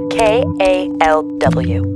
KALW.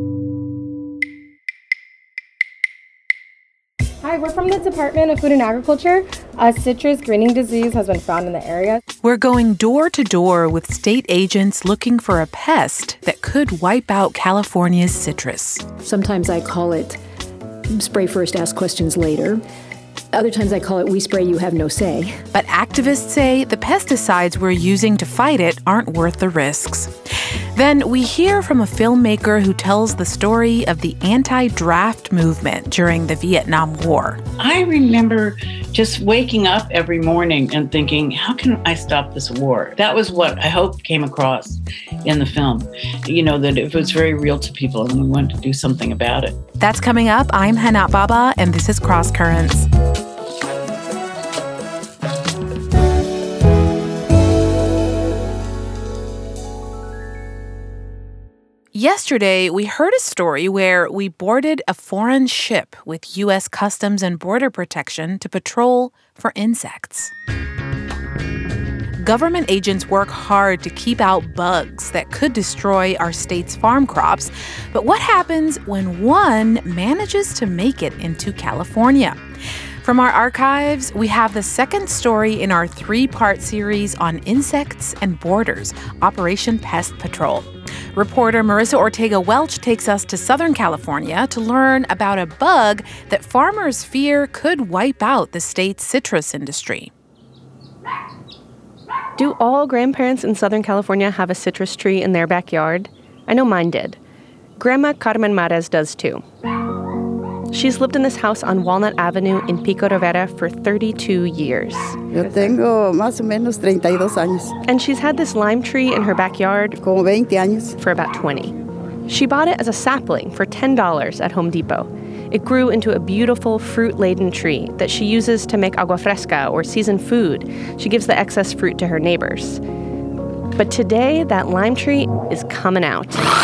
Hi, we're from the Department of Food and Agriculture. A citrus greening disease has been found in the area. We're going door to door with state agents looking for a pest that could wipe out California's citrus. Sometimes I call it spray first, ask questions later. Other times I call it we spray, you have no say. But activists say the pesticides we're using to fight it aren't worth the risks. Then we hear from a filmmaker who tells the story of the anti-draft movement during the Vietnam War. I remember just waking up every morning and thinking, how can I stop this war? That was what I hope came across in the film. You know, that it was very real to people and we wanted to do something about it. That's coming up. I'm Hana Baba, and this is Cross Currents. Yesterday, we heard a story where we boarded a foreign ship with U.S. Customs and Border Protection to patrol for insects. Government agents work hard to keep out bugs that could destroy our state's farm crops. But what happens when one manages to make it into California? From our archives, we have the second story in our 3-part series on insects and borders, Operation Pest Patrol. Reporter Marissa Ortega-Welch takes us to Southern California to learn about a bug that farmers fear could wipe out the state's citrus industry. Do all grandparents in Southern California have a citrus tree in their backyard? I know mine did. Grandma Carmen Mares does too. She's lived in this house on Walnut Avenue in Pico Rivera for 32 years. Yo tengo más o menos 32 años. And she's had this lime tree in her backyard Como 20 años. for about 20. She bought it as a sapling for $10 at Home Depot. It grew into a beautiful fruit-laden tree that she uses to make agua fresca or seasoned food. She gives the excess fruit to her neighbors. But today, that lime tree is coming out.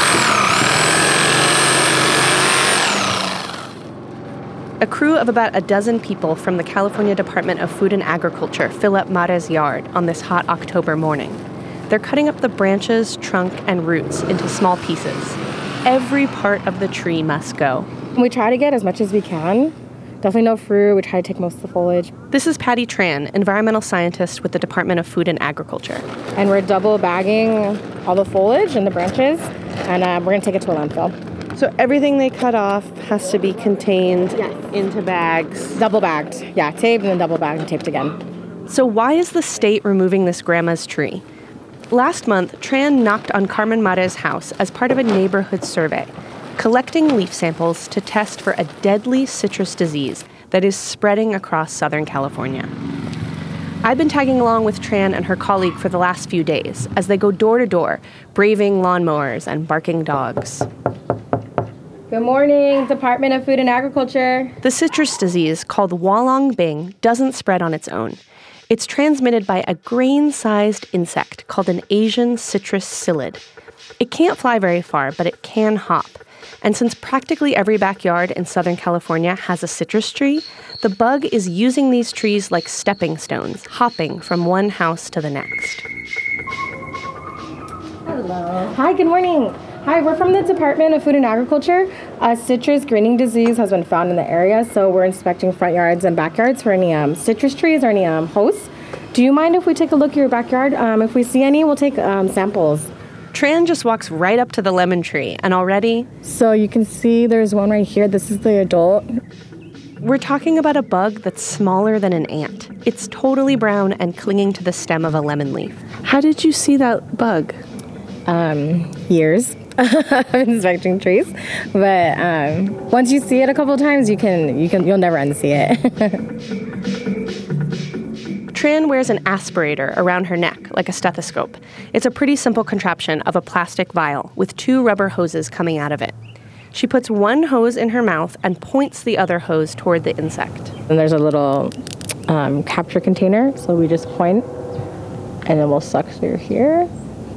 A crew of about a dozen people from the California Department of Food and Agriculture fill up Mares' yard on this hot October morning. They're cutting up the branches, trunk, and roots into small pieces. Every part of the tree must go. We try to get as much as we can. Definitely no fruit. We try to take most of the foliage. This is Patty Tran, environmental scientist with the Department of Food and Agriculture. And we're double bagging all the foliage and the branches, and we're going to take it to a landfill. So everything they cut off has to be contained into bags. Double bagged. Yeah, taped and then double bagged and taped again. So why is the state removing this grandma's tree? Last month, Tran knocked on Carmen Mares' house as part of a neighborhood survey, collecting leaf samples to test for a deadly citrus disease that is spreading across Southern California. I've been tagging along with Tran and her colleague for the last few days as they go door to door, braving lawnmowers and barking dogs. Good morning, Department of Food and Agriculture. The citrus disease, called Hualong Bing, doesn't spread on its own. It's transmitted by a grain-sized insect called an Asian citrus psyllid. It can't fly very far, but it can hop. And since practically every backyard in Southern California has a citrus tree, the bug is using these trees like stepping stones, hopping from one house to the next. Hello. Hi, good morning. Hi, we're from the Department of Food and Agriculture. A citrus greening disease has been found in the area, so we're inspecting front yards and backyards for any citrus trees or any hosts. Do you mind if we take a look at your backyard? If we see any, we'll take samples. Tran just walks right up to the lemon tree, and already... So you can see there's one right here. This is the adult. We're talking about a bug that's smaller than an ant. It's totally brown and clinging to the stem of a lemon leaf. How did you see that bug? Years of inspecting trees, but once you see it a couple of times, you'll never unsee it. Tran wears an aspirator around her neck, like a stethoscope. It's a pretty simple contraption of a plastic vial with 2 rubber hoses coming out of it. She puts one hose in her mouth and points the other hose toward the insect. And there's a little capture container, so we just point, and then we'll suck through here.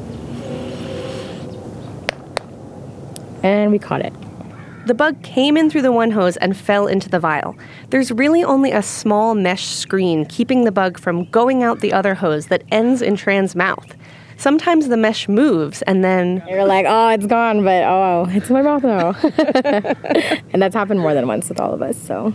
And we caught it. The bug came in through the one hose and fell into the vial. There's really only a small mesh screen keeping the bug from going out the other hose that ends in Tran's mouth. Sometimes the mesh moves and then... You're like, oh, it's gone, but oh, it's in my mouth now. And that's happened more than once with all of us, so...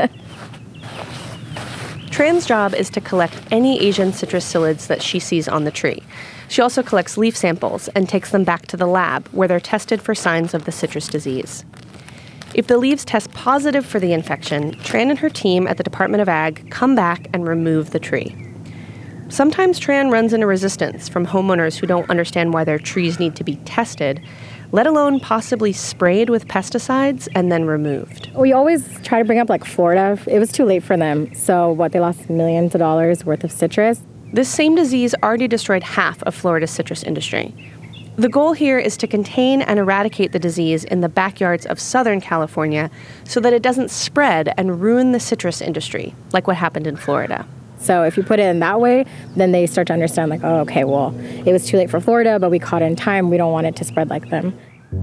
Tran's job is to collect any Asian citrus psyllids that she sees on the tree. She also collects leaf samples and takes them back to the lab, where they're tested for signs of the citrus disease. If the leaves test positive for the infection, Tran and her team at the Department of Ag come back and remove the tree. Sometimes Tran runs into resistance from homeowners who don't understand why their trees need to be tested, let alone possibly sprayed with pesticides and then removed. We always try to bring up like Florida. It was too late for them. So they lost millions of dollars worth of citrus. This same disease already destroyed half of Florida's citrus industry. The goal here is to contain and eradicate the disease in the backyards of Southern California so that it doesn't spread and ruin the citrus industry, like what happened in Florida. So if you put it in that way, then they start to understand like, oh, okay, well, it was too late for Florida, but we caught it in time. We don't want it to spread like them.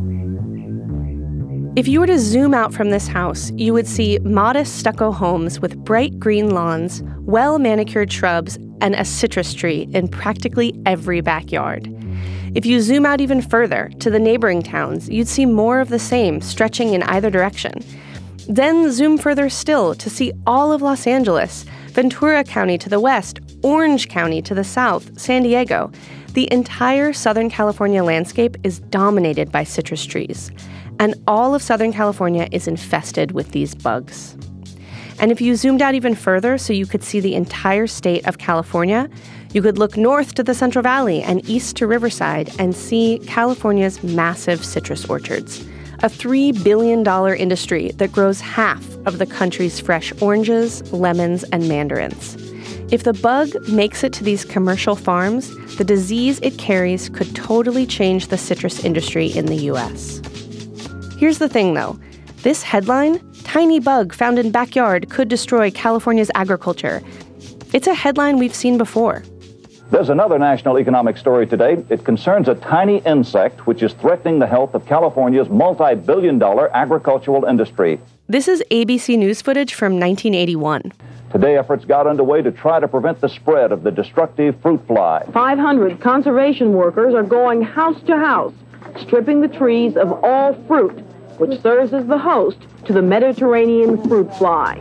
If you were to zoom out from this house, you would see modest stucco homes with bright green lawns, well-manicured shrubs, and a citrus tree in practically every backyard. If you zoom out even further to the neighboring towns, you'd see more of the same stretching in either direction. Then zoom further still to see all of Los Angeles, Ventura County to the west, Orange County to the south, San Diego. The entire Southern California landscape is dominated by citrus trees, and all of Southern California is infested with these bugs. And if you zoomed out even further so you could see the entire state of California, you could look north to the Central Valley and east to Riverside and see California's massive citrus orchards, a $3 billion industry that grows half of the country's fresh oranges, lemons, and mandarins. If the bug makes it to these commercial farms, the disease it carries could totally change the citrus industry in the U.S. Here's the thing, though. This headline, "Tiny Bug Found in Backyard Could Destroy California's Agriculture," it's a headline we've seen before. There's another national economic story today. It concerns a tiny insect which is threatening the health of California's multi-billion-dollar agricultural industry. This is ABC News footage from 1981. Today, efforts got underway to try to prevent the spread of the destructive fruit fly. 500 conservation workers are going house to house, stripping the trees of all fruit, which serves as the host to the Mediterranean fruit fly.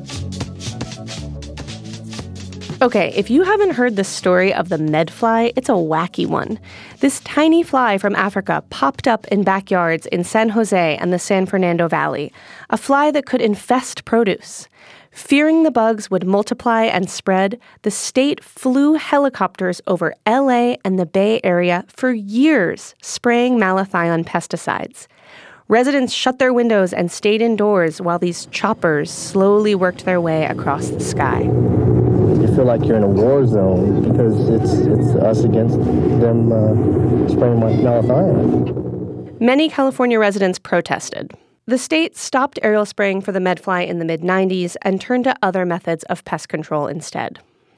Okay, if you haven't heard the story of the medfly, it's a wacky one. This tiny fly from Africa popped up in backyards in San Jose and the San Fernando Valley, a fly that could infest produce. Fearing the bugs would multiply and spread, the state flew helicopters over LA and the Bay Area for years, spraying malathion pesticides. Residents shut their windows and stayed indoors while these choppers slowly worked their way across the sky. You feel like you're in a war zone because it's us against them spraying malathion. Many California residents protested. The state stopped aerial spraying for the medfly in the mid-90s and turned to other methods of pest control instead.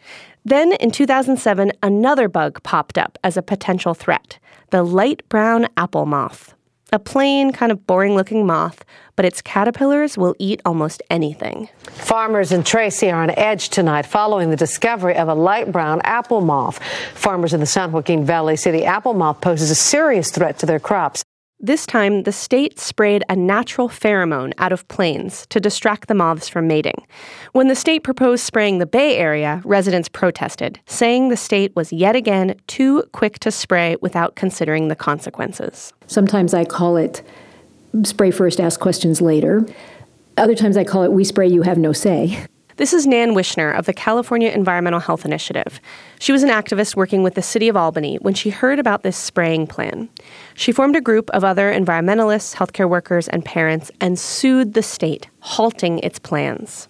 Then, in 2007, another bug popped up as a potential threat, the light brown apple moth. A plain, kind of boring-looking moth, but its caterpillars will eat almost anything. Farmers in Tracy are on edge tonight following the discovery of a light brown apple moth. Farmers in the San Joaquin Valley say the apple moth poses a serious threat to their crops. This time, the state sprayed a natural pheromone out of planes to distract the moths from mating. When the state proposed spraying the Bay Area, residents protested, saying the state was yet again too quick to spray without considering the consequences. Sometimes I call it spray first, ask questions later. Other times I call it we spray, you have no say. This is Nan Wishner of the California Environmental Health Initiative. She was an activist working with the city of Albany when she heard about this spraying plan. She formed a group of other environmentalists, healthcare workers, and parents and sued the state, halting its plans.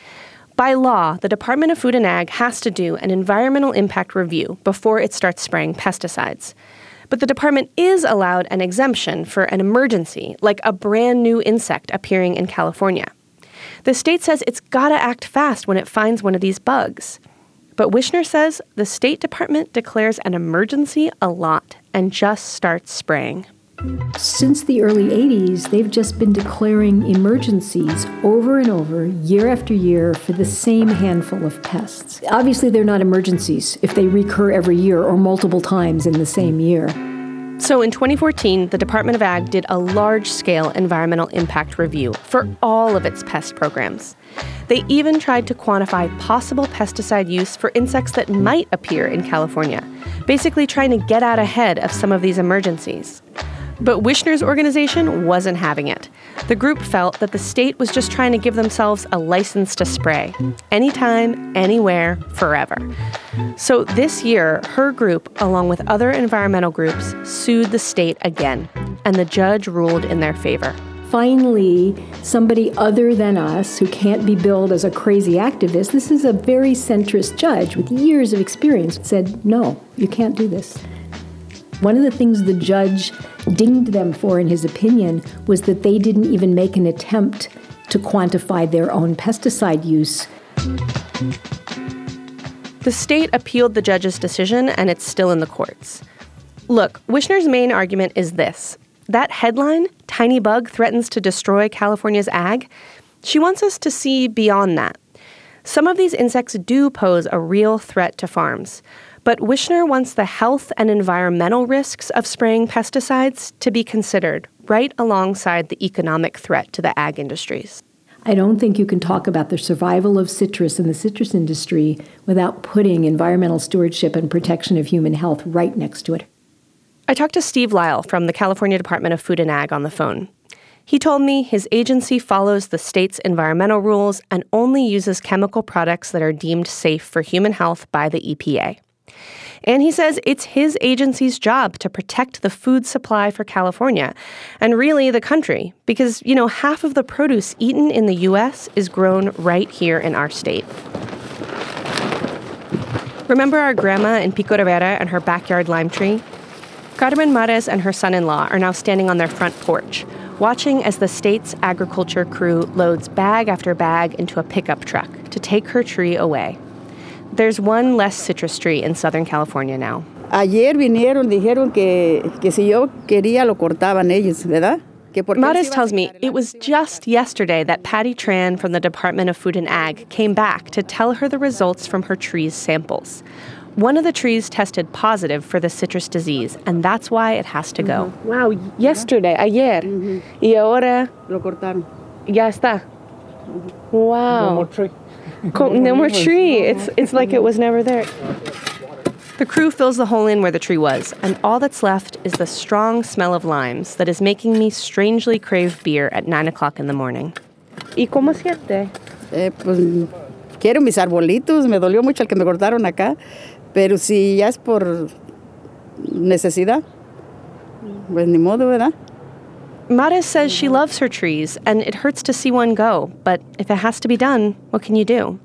By law, the Department of Food and Ag has to do an environmental impact review before it starts spraying pesticides. But the department is allowed an exemption for an emergency, like a brand new insect appearing in California. The state says it's got to act fast when it finds one of these bugs. But Wishner says the State Department declares an emergency a lot and just starts spraying. Since the early 80s, they've just been declaring emergencies over and over, year after year, for the same handful of pests. Obviously, they're not emergencies if they recur every year or multiple times in the same year. So in 2014, the Department of Ag did a large-scale environmental impact review for all of its pest programs. They even tried to quantify possible pesticide use for insects that might appear in California, basically trying to get out ahead of some of these emergencies. But Wishner's organization wasn't having it. The group felt that the state was just trying to give themselves a license to spray, anytime, anywhere, forever. So this year, her group, along with other environmental groups, sued the state again, and the judge ruled in their favor. Finally, somebody other than us, who can't be billed as a crazy activist, this is a very centrist judge with years of experience, said, no, you can't do this. One of the things the judge dinged them for, in his opinion, was that they didn't even make an attempt to quantify their own pesticide use. The state appealed the judge's decision, and it's still in the courts. Look, Wishner's main argument is this. That headline, "Tiny Bug Threatens to Destroy California's Ag," she wants us to see beyond that. Some of these insects do pose a real threat to farms, but Wishner wants the health and environmental risks of spraying pesticides to be considered right alongside the economic threat to the ag industries. I don't think you can talk about the survival of citrus and the citrus industry without putting environmental stewardship and protection of human health right next to it. I talked to Steve Lyle from the California Department of Food and Ag on the phone. He told me his agency follows the state's environmental rules and only uses chemical products that are deemed safe for human health by the EPA. And he says it's his agency's job to protect the food supply for California, and really the country, because, half of the produce eaten in the U.S. is grown right here in our state. Remember our grandma in Pico Rivera and her backyard lime tree? Carmen Mares and her son-in-law are now standing on their front porch, watching as the state's agriculture crew loads bag after bag into a pickup truck to take her tree away. There's one less citrus tree in Southern California now. Ayer vinieron, dijeron que si yo quería lo cortaban ellos, ¿verdad? Mares tells me it was just yesterday that Patty Tran from the Department of Food and Ag came back to tell her the results from her tree's samples. One of the trees tested positive for the citrus disease, and that's why it has to go. Wow, yesterday, ayer. Y ahora lo cortaron. Ya está. Wow. No more tree. No more tree. It's like it was never there. The crew fills the hole in where the tree was, and all that's left is the strong smell of limes that is making me strangely crave beer at 9 o'clock in the morning. ¿Y cómo siente? Pues quiero mis arbolitos, me dolió mucho el que me cortaron acá, pero si ya es por necesidad, pues ni modo, ¿verdad? Mares says she loves her trees, and it hurts to see one go, but if it has to be done, what can you do?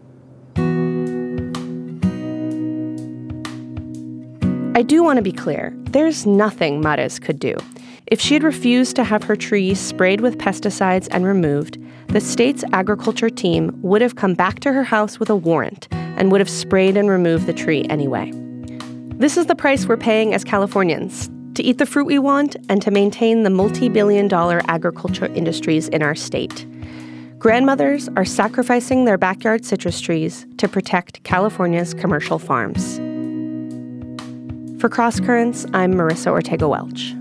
I do want to be clear, there's nothing Mares could do. If she had refused to have her tree sprayed with pesticides and removed, the state's agriculture team would have come back to her house with a warrant and would have sprayed and removed the tree anyway. This is the price we're paying as Californians, to eat the fruit we want and to maintain the multi-billion-dollar agriculture industries in our state. Grandmothers are sacrificing their backyard citrus trees to protect California's commercial farms. For Cross Currents, I'm Marissa Ortega-Welch.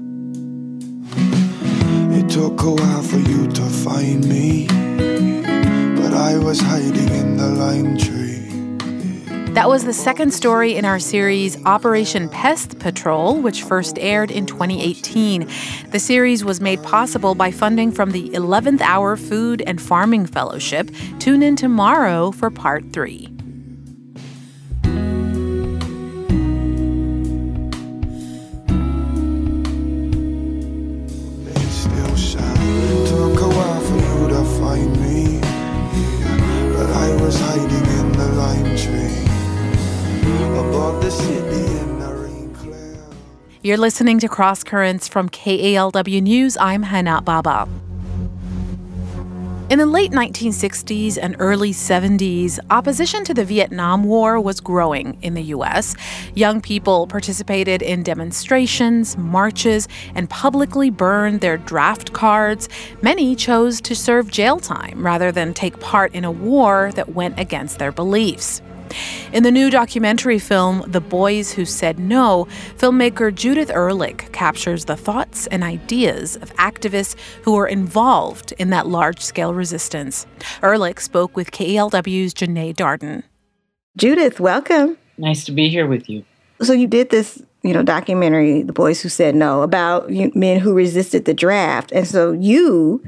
It took a while for you to find me, but I was hiding in the lime tree. That was the second story in our series, Operation Pest Patrol, which first aired in 2018. The series was made possible by funding from the 11th Hour Food and Farming Fellowship. Tune in tomorrow for Part 3. Took a while for you to find me, but I was hiding in the lime tree above the city in the rain cloud. You're listening to Cross Currents from KALW News. I'm Hana Baba. In the late 1960s and early 70s, opposition to the Vietnam War was growing in the U.S. Young people participated in demonstrations, marches, and publicly burned their draft cards. Many chose to serve jail time rather than take part in a war that went against their beliefs. In the new documentary film, The Boys Who Said No, filmmaker Judith Ehrlich captures the thoughts and ideas of activists who were involved in that large-scale resistance. Ehrlich spoke with KELW's Janae Darden. Judith, welcome. Nice to be here with you. So you did this, documentary, The Boys Who Said No, about men who resisted the draft. And so you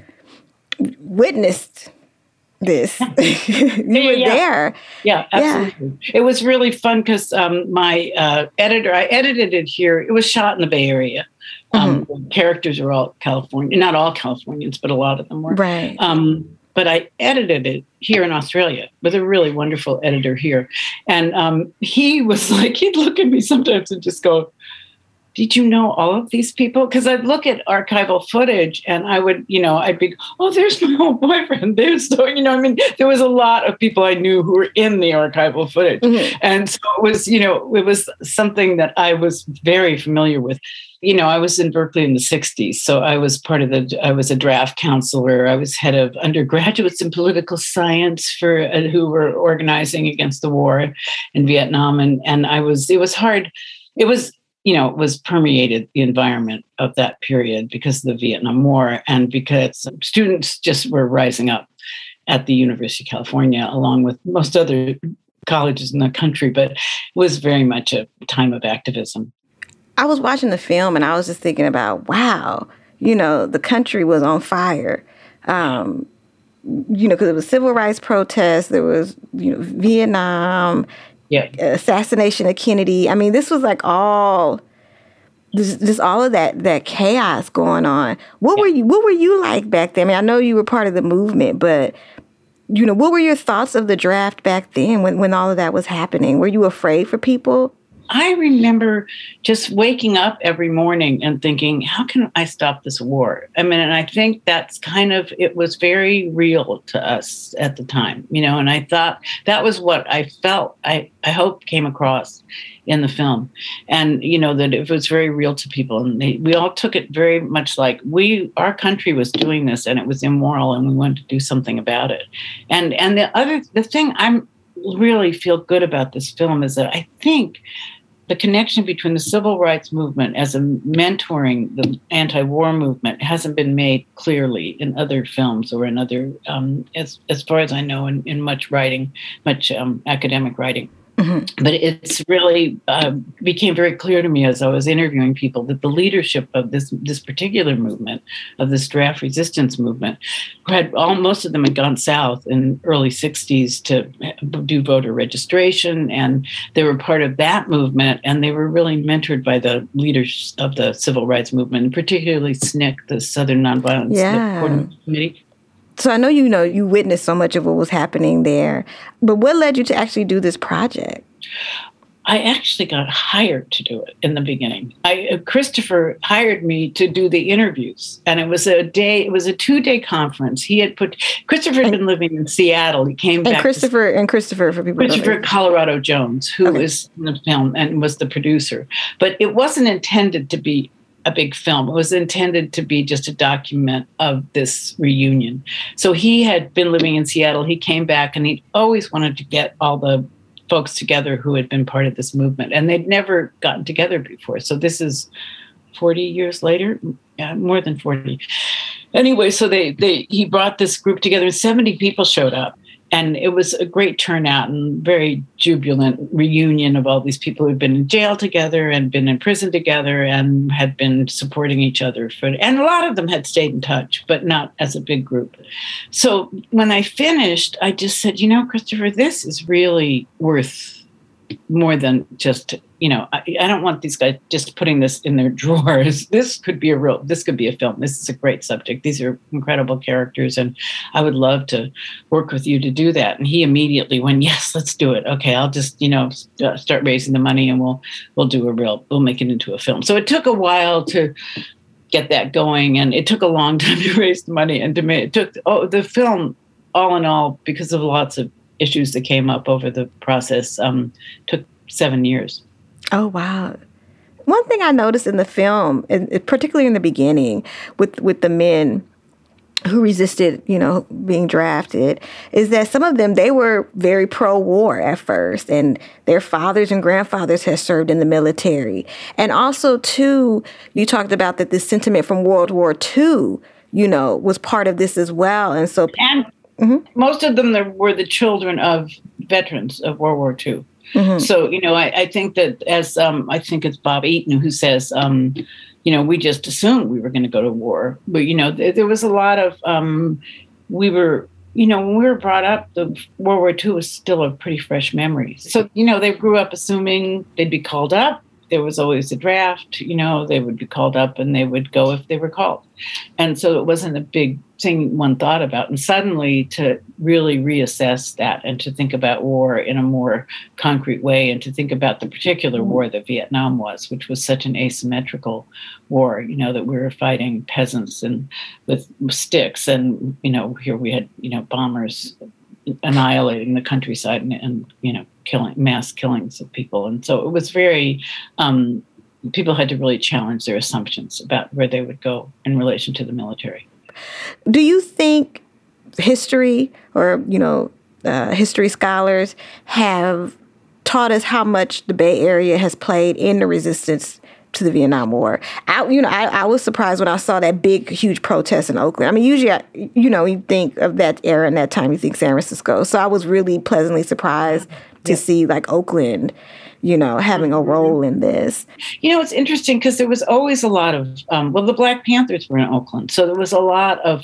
witnessed this. You were there. Yeah, absolutely. Yeah. It was really fun because my editor, I edited it here. It was shot in the Bay Area. The characters are all California, not all Californians, but a lot of them were. Right. But I edited it here in Australia with a really wonderful editor here. And he was like, he'd look at me sometimes and just go, did you know all of these people? Because I'd look at archival footage and I would, I'd be, oh, there's my old boyfriend. There's so, there was a lot of people I knew who were in the archival footage. Mm-hmm. And so it was, it was something that I was very familiar with. I was in Berkeley in the 60s. So I was I was a draft counselor. I was head of undergraduates in political science who were organizing against the war in Vietnam. And it was hard. It was permeated the environment of that period because of the Vietnam War and because students just were rising up at the University of California, along with most other colleges in the country, but it was very much a time of activism. I was watching the film and I was just thinking about, wow, the country was on fire. Because it was civil rights protests, there was, Vietnam, assassination of Kennedy. I mean, this was like all of that chaos going on. What were you like back then? I mean, I know you were part of the movement, but what were your thoughts of the draft back then when all of that was happening? Were you afraid for people? I remember just waking up every morning and thinking, how can I stop this war? I mean, and I think that's it was very real to us at the time, and I thought that was what I felt, I hope came across in the film. And, that it was very real to people. And we all took it very much like our country was doing this and it was immoral and we wanted to do something about it. And the thing I'm really feel good about this film is that I think the connection between the civil rights movement as a mentoring the anti-war movement hasn't been made clearly in other films or in other, as far as I know, in much writing, much academic writing. Mm-hmm. But it's really became very clear to me as I was interviewing people that the leadership of this particular movement, of this draft resistance movement, most of them had gone south in early 60s to do voter registration, and they were part of that movement, and they were really mentored by the leaders of the civil rights movement, and particularly SNCC, the Southern Nonviolence Coordinating Committee. So I know you witnessed so much of what was happening there, but what led you to actually do this project? I actually got hired to do it in the beginning. Christopher hired me to do the interviews, and it was a 2-day conference. Christopher had been living in Seattle. He came back. Christopher for people. Christopher Colorado Jones, who is in the film and was the producer, but it wasn't intended to be a big film. It was intended to be just a document of this reunion. So he had been living in Seattle. He came back and he always wanted to get all the folks together who had been part of this movement, and they'd never gotten together before. So this is 40 years later, more than 40. Anyway, so he brought this group together and 70 people showed up. And it was a great turnout and very jubilant reunion of all these people who'd been in jail together and been in prison together and had been supporting each other. And a lot of them had stayed in touch, but not as a big group. So when I finished, I just said, Christopher, this is really worth more than just, I don't want these guys just putting this in their drawers. This could be a film. This is a great subject. These are incredible characters, and I would love to work with you to do that. And he immediately went, yes, let's do it. Okay, I'll just, start raising the money and we'll make it into a film. So it took a while to get that going. And it took a long time to raise the money and to make it took the film, all in all, because of lots of issues that came up over the process, took 7 years. Oh, wow. One thing I noticed in the film, and particularly in the beginning with the men who resisted, being drafted, is that some of them, they were very pro-war at first, and their fathers and grandfathers had served in the military. And also, too, you talked about that this sentiment from World War II, was part of this as well. And so, most of them were the children of veterans of World War II. Mm-hmm. So, I think that I think it's Bob Eaton who says, we just assumed we were going to go to war. But, there was a lot of, when we were brought up, the World War II was still a pretty fresh memory. So, they grew up assuming they'd be called up. There was always a draft, they would be called up and they would go if they were called. And so it wasn't a big thing one thought about. And suddenly to really reassess that and to think about war in a more concrete way and to think about the particular war that Vietnam was, which was such an asymmetrical war, that we were fighting peasants and with sticks. And, here we had, bombers annihilating the countryside and mass killings of people. And so it was very, people had to really challenge their assumptions about where they would go in relation to the military. Do you think history or, history scholars have taught us how much the Bay Area has played in the resistance to the Vietnam War? I was surprised when I saw that big, huge protest in Oakland. I mean, usually, you think of that era and that time, you think San Francisco. So I was really pleasantly surprised to see like Oakland, having a role in this. It's interesting because there was always a lot of, the Black Panthers were in Oakland. So there was a lot of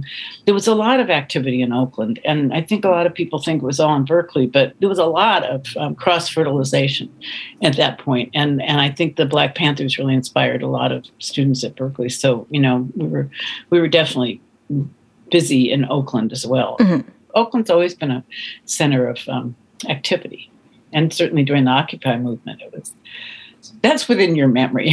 activity in Oakland. And I think a lot of people think it was all in Berkeley, but there was a lot of cross-fertilization at that point. And I think the Black Panthers really inspired a lot of students at Berkeley. So, we were definitely busy in Oakland as well. Mm-hmm. Oakland's always been a center of activity. And certainly during the Occupy movement, that's within your memory.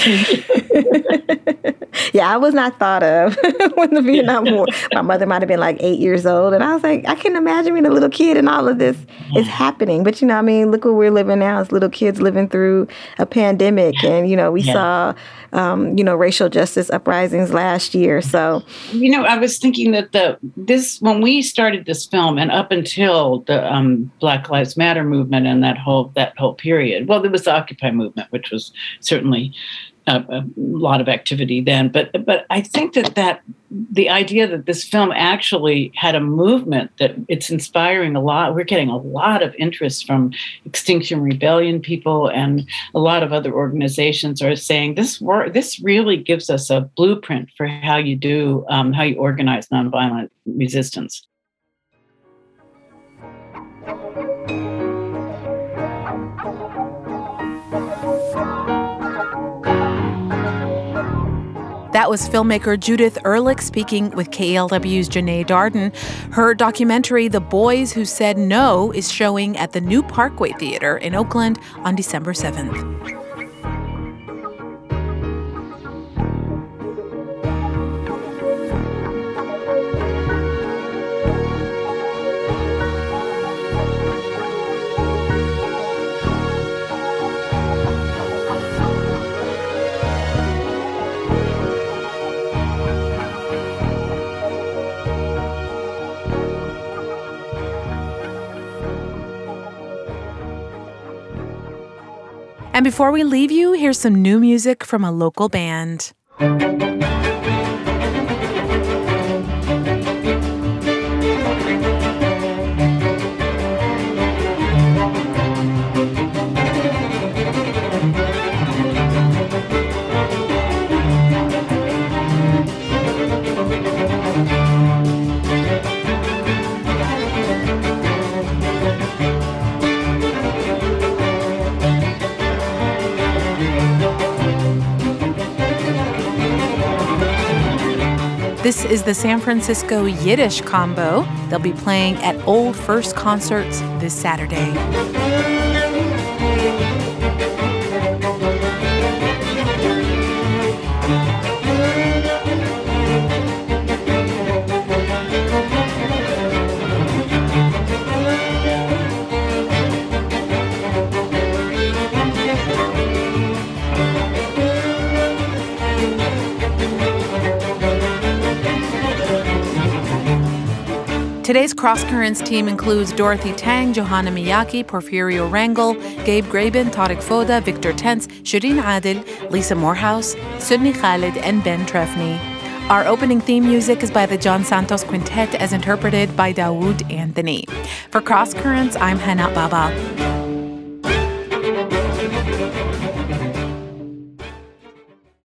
Yeah, I was not thought of when the Vietnam War. My mother might have been like 8 years old. And I was like, I can imagine being a little kid and all of this is happening. But, look where we're living now as little kids living through a pandemic. And, we saw, racial justice uprisings last year. So, I was thinking that when we started this film and up until the Black Lives Matter movement and that whole period, well, there was the Occupy movement, which was certainly a lot of activity then. But I think that the idea that this film actually had a movement, that it's inspiring a lot. We're getting a lot of interest from Extinction Rebellion people, and a lot of other organizations are saying this really gives us a blueprint for how you organize nonviolent resistance. That was filmmaker Judith Ehrlich speaking with KALW's Janae Darden. Her documentary, The Boys Who Said No, is showing at the New Parkway Theater in Oakland on December 7th. And before we leave you, here's some new music from a local band. This is the San Francisco Yiddish Combo. They'll be playing at Old First Concerts this Saturday. Today's Cross Currents team includes Dorothy Tang, Johanna Miyake, Porfirio Rangel, Gabe Graben, Tariq Foda, Victor Tense, Shireen Adil, Lisa Morehouse, Sydney Khalid, and Ben Trefny. Our opening theme music is by the John Santos Quintet as interpreted by Dawood Anthony. For Cross Currents, I'm Hana Baba.